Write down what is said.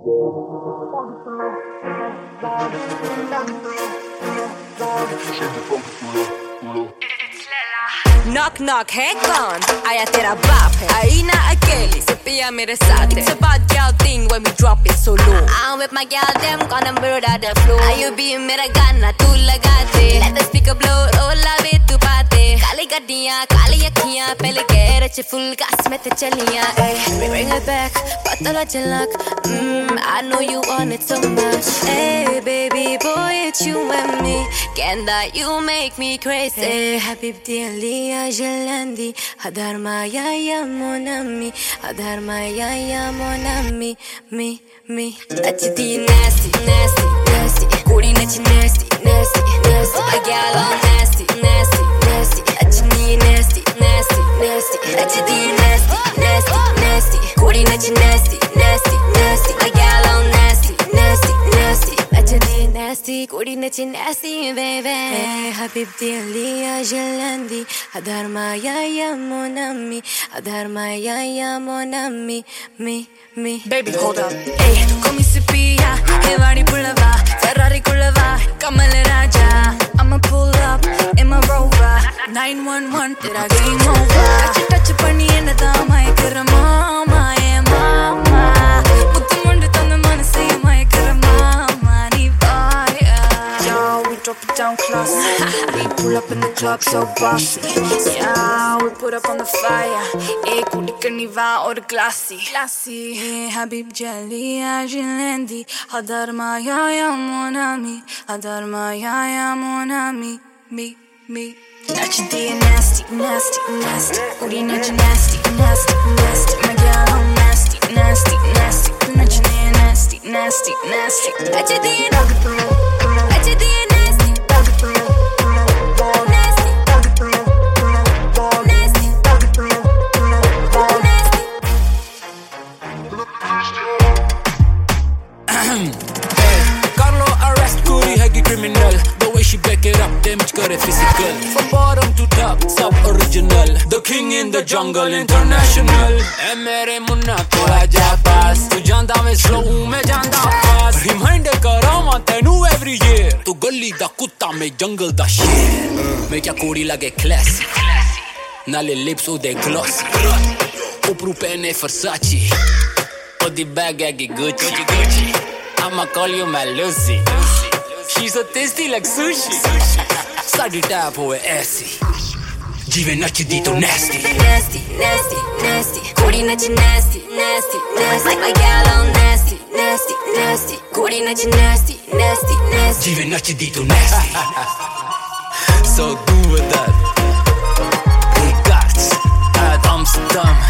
Knock knock है कौन आया तेरा बाप है आई ना अकेली से पिया मेरे साथ है It's a bad gal thing when we drop it so low I'm with my gal them gonna murder the flow आयु भी मेरा गाना तू लगा दे Let the speaker blow रोला वे तू पाते काली गड्डियाँ काली अखियाँ पहले गैरेज फुल गास में ते चलियाँ Bring it back पता चलक I know you want it so much Hey baby boy it's you and me Can that you make me crazy Hey حبيبتي اللي جلندي هدار معايا يا mon ami هدار معايا يا mon ami me أجدي nasty nasty nasty قولي نجي nasty nasty nasty a gal all nasty nasty nasty أجدي nasty nasty nasty أجدي nasty nasty nasty قولي نجي nasty nasty nasty a gal all nasty nasty nasty أجدي nasty قولي نجي nasty baby Hey حبيبتي اللي جلندي هدار معايا يا mon ami هدار معايا يا mon ami me Baby hold up Hey come Pia Hey Vardy Pulava Ferrari Kulava Kamal Raja I'ma pull up in my Rover 911 tera game over touch panni enna da mayakara mama yeah mama muthu mundu thanna manase mayakara mama nee vaaya yo we drop it down class we pull up in the club so bossy yeah we put up on the fire ek udikani va or classy hey habib jali ajlendi hadar maya ya mon ami hadar maya ya mon ami me Nachdi nasty nasty nasty uri nach nasty nasty nasty my girl I'm nasty nasty nasty nachdi nasty nasty nasty nachdi nachdi nasty Carlo arrest Kuri hagi criminal The way she back it up damage kare physical From bottom to top sub original The king in the jungle international Hey mere munna thoda ja pass Tu janda mein slow main janda fast Reminder karama tenu every year Tu gully da kutta main jungle da sher Main kya kodi lage classy Nale lips ude glossy Upru pehne Versace Odi bag agi Gucci I'ma call you my Lucy She's so tasty like sushi Sadi tap hoye aisi Jive nachdi to nasty Nasty, nasty, nasty Kodi nachi nasty, nasty, nasty Like my gal all nasty, nasty, nasty Kodi nachi nasty, nasty, nasty Jive nachdi to nasty So do with that Regards at Amsterdam